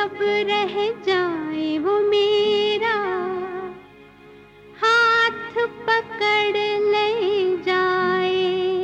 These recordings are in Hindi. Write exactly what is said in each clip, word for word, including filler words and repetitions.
अब रह जाए वो मेरा हाथ पकड़ ले जाए।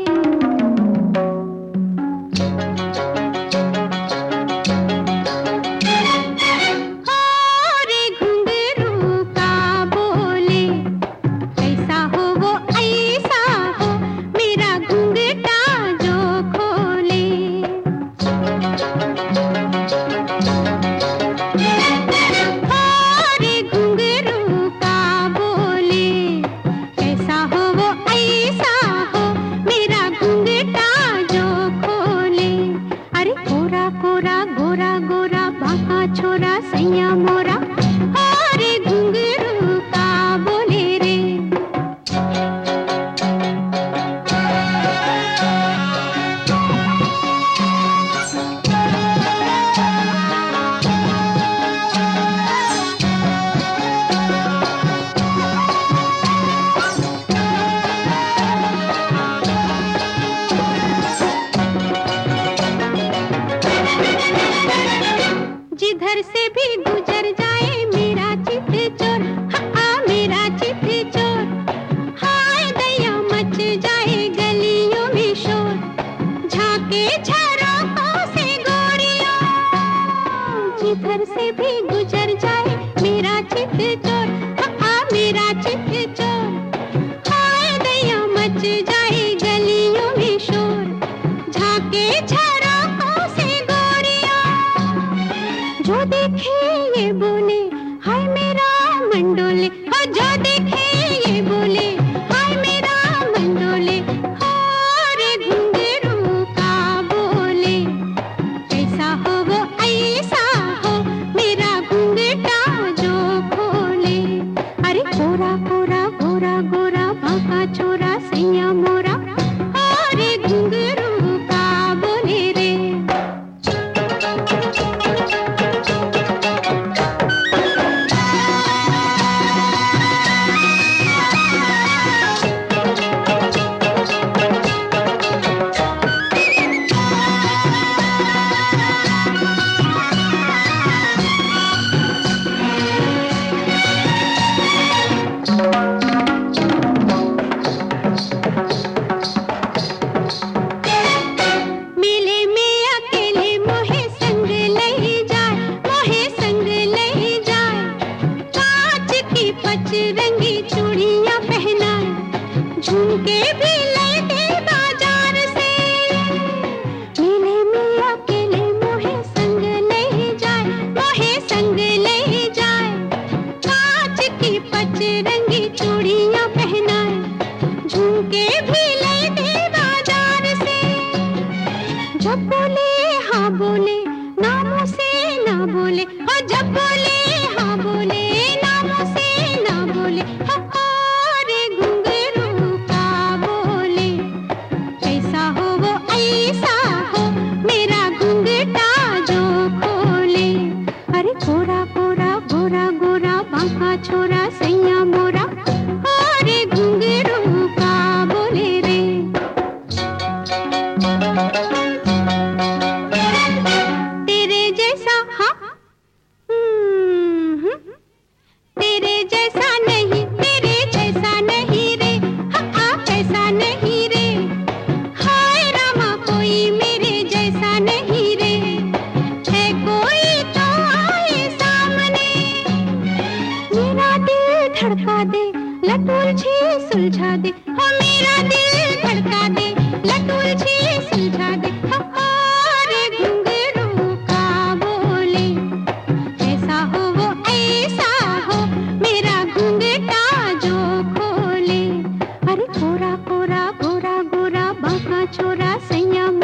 छोरा सैया मोरा और घुंघरू का बोले रे। जिधर से भी गुजर जाए मेरा चित चोर, हाँ मेरा चित चोर, हाय दया मच जाए गलियों में शोर, झांके झरोखों से गोरियों। जिधर से भी गुजर जाए मेरा चित चोर, हाँ मेरा चित चोर, हाय दया मच जाए गलियों में शोर, झांके झरोखों से गोरियों। जो देखे ये बोले हाय मेरा मंडोले, हाँ जो देखे ये बोले हाय मेरा मंडोले, और घुंघरू का बोले कैसा हो वो ऐसा हो मेरा घुंघटा जो खोले। अरे कोरा कोरा गोरा गोरा बांका छोरा सैया मोरा और घुंघरू का बोले रे। रंगी चूड़ियां पहनाए झुमके भी लेते बाजार से, मेले में अकेले मोहे संग ले जाए, मोहे संग ले जाए। कांच की पच रंगी चूड़ियां पहनाए झुमके भी लेते बाजार से। जब बोले हाँ बोले नामों से ना बोले, और जब बोले हाँ बोले नामों से ना बोले, और घुंघरू का बोले कैसा हो वो ऐसा हो मेरा घुंघटा जो खोले। अरे कोरा कोरा गोरा गोरा बांका छोरा सैया मोरा और घुंघरू का बोले रे। तेरे जैसा हाँ तेरे जैसा नहीं, तेरे जैसा नहीं रे, हाँ कैसा नहीं रे, हाय रामा कोई मेरे जैसा नहीं रे, है कोई तो आए सामने। मेरा दिल धड़का दे लटुलझी सुलझा दे, हो मेरा दिल धड़का दे लटुलझी सुलझा दे, और घुंघरू का बोले कैसा हो वो ऐसा हो मेरा घुंघटा जो खोले। अरे कोरा कोरा गोरा गोरा बांका छोरा सैया